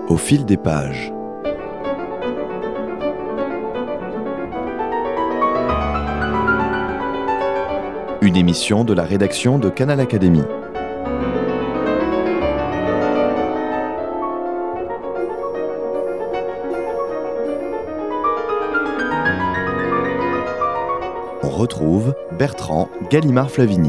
Au fil des pages. Une émission de la rédaction de Canal Académie. On retrouve Bertrand Gallimard-Flavigny.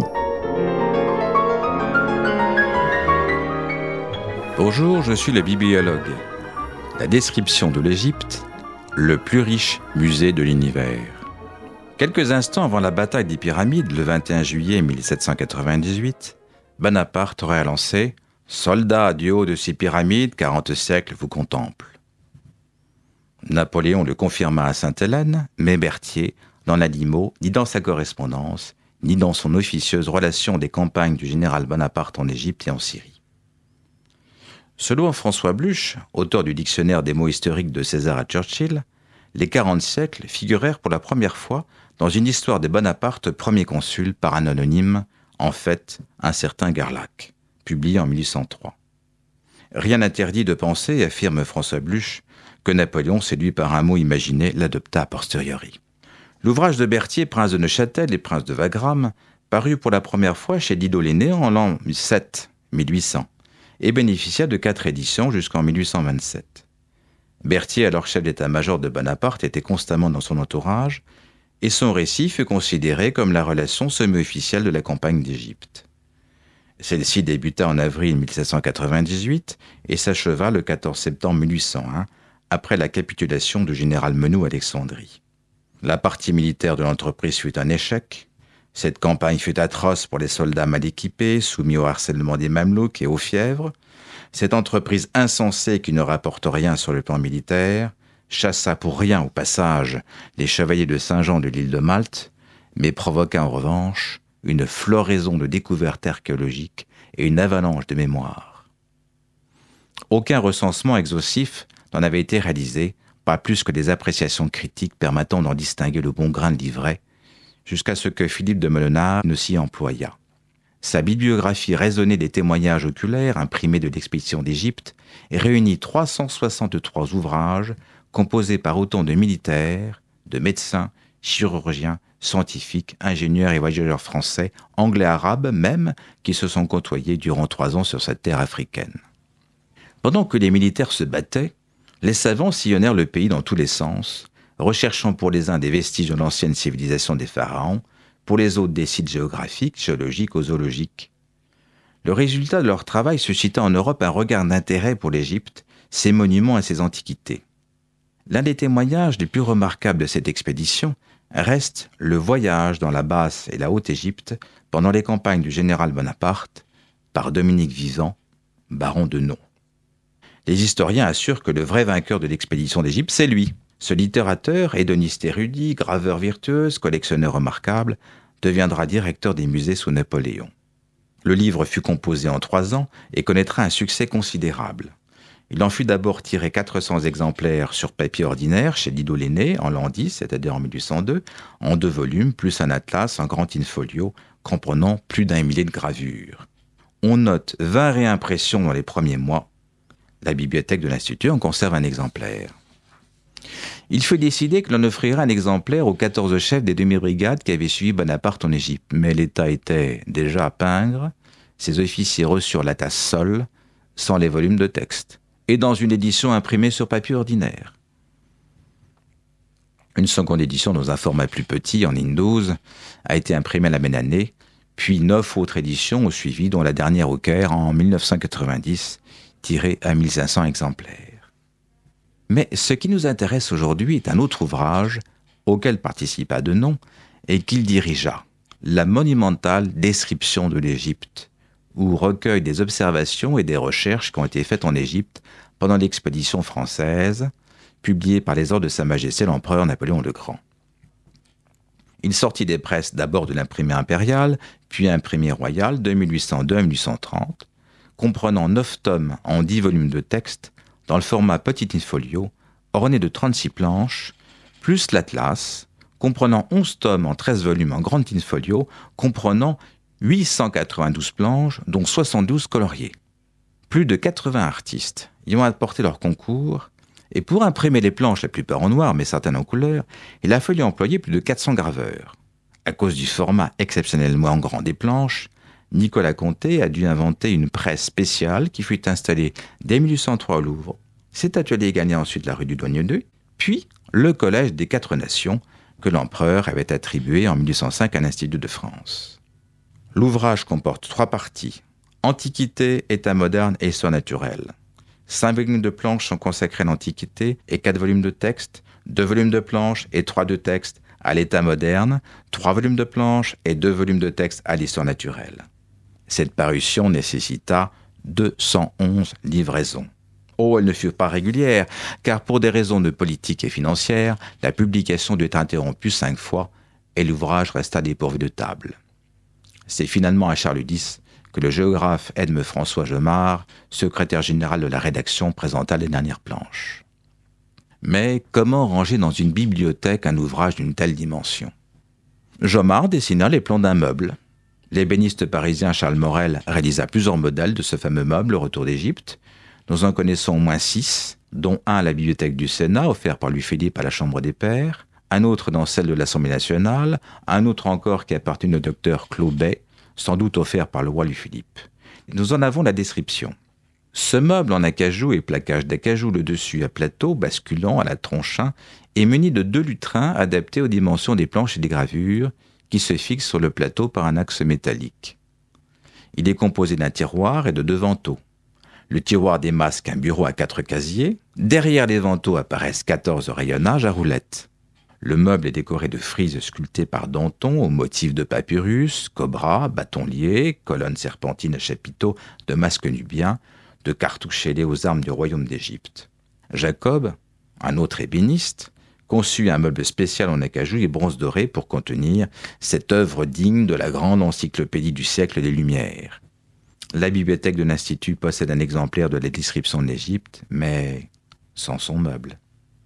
Bonjour, je suis le bibliologue. La description de l'Égypte, le plus riche musée de l'univers. Quelques instants avant la bataille des Pyramides, le 21 juillet 1798, Bonaparte aurait lancé « Soldats du haut de ces pyramides, 40 siècles vous contemplent ». Napoléon le confirma à Sainte-Hélène, mais Berthier n'en a dit mot ni dans sa correspondance, ni dans son officieuse relation des campagnes du général Bonaparte en Égypte et en Syrie. Selon François Bluch, auteur du dictionnaire des mots historiques de César à Churchill, les 40 siècles figurèrent pour la première fois dans une histoire de Bonaparte premier consul par un anonyme, en fait un certain Garlac, publié en 1803. Rien n'interdit de penser, affirme François Bluch, que Napoléon, séduit par un mot imaginé, l'adopta a posteriori. L'ouvrage de Berthier, Prince de Neuchâtel et Prince de Wagram, parut pour la première fois chez Didot l'Aîné en l'an 1800, et bénéficia de 4 éditions jusqu'en 1827. Berthier, alors chef d'état-major de Bonaparte, était constamment dans son entourage, et son récit fut considéré comme la relation semi-officielle de la campagne d'Égypte. Celle-ci débuta en avril 1798 et s'acheva le 14 septembre 1801, après la capitulation du général Menou à Alexandrie. La partie militaire de l'entreprise fut un échec. Cette campagne fut atroce pour les soldats mal équipés, soumis au harcèlement des Mamelouks et aux fièvres. Cette entreprise insensée qui ne rapporte rien sur le plan militaire chassa pour rien au passage les chevaliers de Saint-Jean de l'île de Malte, mais provoqua en revanche une floraison de découvertes archéologiques et une avalanche de mémoires. Aucun recensement exhaustif n'en avait été réalisé, pas plus que des appréciations critiques permettant d'en distinguer le bon grain de l'ivraie, jusqu'à ce que Philippe de Melenard ne s'y employât. Sa bibliographie raisonnée des témoignages oculaires imprimés de l'expédition d'Égypte réunit 363 ouvrages composés par autant de militaires, de médecins, chirurgiens, scientifiques, ingénieurs et voyageurs français, anglais, arabes même, qui se sont côtoyés durant 3 ans sur cette terre africaine. Pendant que les militaires se battaient, les savants sillonnèrent le pays dans tous les sens, recherchant pour les uns des vestiges de l'ancienne civilisation des pharaons, pour les autres des sites géographiques, géologiques ou zoologiques. Le résultat de leur travail suscita en Europe un regard d'intérêt pour l'Égypte, ses monuments et ses antiquités. L'un des témoignages les plus remarquables de cette expédition reste le voyage dans la Basse et la Haute-Égypte pendant les campagnes du général Bonaparte par Dominique Vivant, baron de Nons. Les historiens assurent que le vrai vainqueur de l'expédition d'Égypte, c'est lui. Ce littérateur, hédoniste érudit, graveur virtuose, collectionneur remarquable, deviendra directeur des musées sous Napoléon. Le livre fut composé en 3 ans et connaîtra un succès considérable. Il en fut d'abord tiré 400 exemplaires sur papier ordinaire chez Didot l'Aîné en l'an 10, c'est-à-dire en 1802, en 2 volumes, plus un atlas en grand in-folio, comprenant plus d'1 millier de gravures. On note 20 réimpressions dans les premiers mois. La bibliothèque de l'Institut en conserve un exemplaire. Il fut décidé que l'on offrirait un exemplaire aux 14 chefs des demi-brigades qui avaient suivi Bonaparte en Égypte. Mais l'État était déjà à Pingres, ses officiers reçurent la tasse seule, sans les volumes de texte, et dans une édition imprimée sur papier ordinaire. Une seconde édition dans un format plus petit, en ligne 12, a été imprimée la même année, puis 9 autres éditions ont suivi, dont la dernière au Caire en 1990, tirée à 1500 exemplaires. Mais ce qui nous intéresse aujourd'hui est un autre ouvrage, auquel participa de Nons, et qu'il dirigea, la monumentale Description de l'Égypte, où recueille des observations et des recherches qui ont été faites en Égypte pendant l'expédition française, publiée par les ordres de Sa Majesté l'Empereur Napoléon le Grand. Il sortit des presses d'abord de l'imprimé impérial, puis imprimé royal de 1802 à 1830, comprenant 9 tomes en 10 volumes de texte, dans le format petit in-folio, orné de 36 planches, plus l'Atlas, comprenant 11 tomes en 13 volumes en grand in-folio, comprenant 892 planches, dont 72 coloriées. Plus de 80 artistes y ont apporté leur concours, et pour imprimer les planches, la plupart en noir, mais certaines en couleur, il a fallu employer plus de 400 graveurs. À cause du format exceptionnellement grand des planches, Nicolas Conté a dû inventer une presse spéciale qui fut installée dès 1803 au Louvre. Cet atelier gagna ensuite la rue du Douanier, puis le Collège des Quatre Nations, que l'empereur avait attribué en 1805 à l'Institut de France. L'ouvrage comporte 3 parties, Antiquité, État moderne et Histoire naturelle. 5 volumes de planches sont consacrés à l'Antiquité et 4 volumes de texte, 2 volumes de planches et 3 de texte à l'État moderne, 3 volumes de planches et 2 volumes de texte à l'Histoire naturelle. Cette parution nécessita 211 livraisons. Oh, elles ne furent pas régulières, car pour des raisons de politique et financière, la publication dut être interrompue 5 fois et l'ouvrage resta dépourvu de table. C'est finalement à Charles X que le géographe Edme François Jomard, secrétaire général de la rédaction, présenta les dernières planches. Mais comment ranger dans une bibliothèque un ouvrage d'une telle dimension ? Jomard dessina les plans d'un meuble. L'ébéniste parisien Charles Morel réalisa plusieurs modèles de ce fameux meuble au retour d'Égypte. Nous en connaissons au moins 6, dont un à la bibliothèque du Sénat, offert par Louis-Philippe à la Chambre des Pairs, un autre dans celle de l'Assemblée nationale, un autre encore qui appartient au docteur Claubet, sans doute offert par le roi Louis-Philippe. Nous en avons la description. Ce meuble en acajou et plaquage d'acajou le dessus à plateau, basculant à la tronchin, est muni de 2 lutrins adaptés aux dimensions des planches et des gravures, qui se fixent sur le plateau par un axe métallique. Il est composé d'un tiroir et de 2 vantaux. Le tiroir démasque un bureau à 4 casiers. Derrière les vantaux apparaissent 14 rayonnages à roulettes. Le meuble est décoré de frises sculptées par Danton au motif de papyrus, cobra, bâton lié, colonnes serpentines à chapiteaux de masques nubiens, de cartouches ailées aux armes du royaume d'Égypte. Jacob, un autre ébéniste, conçut un meuble spécial en acajou et bronze doré pour contenir cette œuvre digne de la grande encyclopédie du siècle des Lumières. La bibliothèque de l'Institut possède un exemplaire de la description de l'Égypte, mais sans son meuble.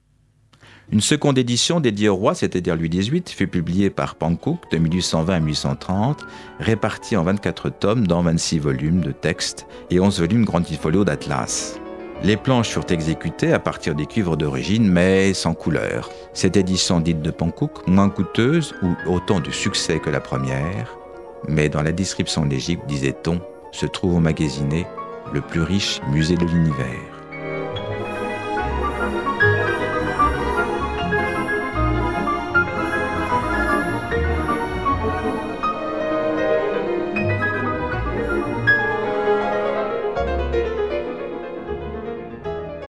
Une seconde édition dédiée au roi, c'est-à-dire Louis XVIII, fut publiée par Panckoucke de 1820 à 1830, répartie en 24 tomes dans 26 volumes de texte et 11 volumes grandifolio d'atlas. Les planches furent exécutées à partir des cuivres d'origine, mais sans couleur. Cette édition dite de Panckoucke, moins coûteuse ou autant de succès que la première, mais dans la description de l'Égypte, disait-on, se trouve emmagasiné le plus riche musée de l'univers.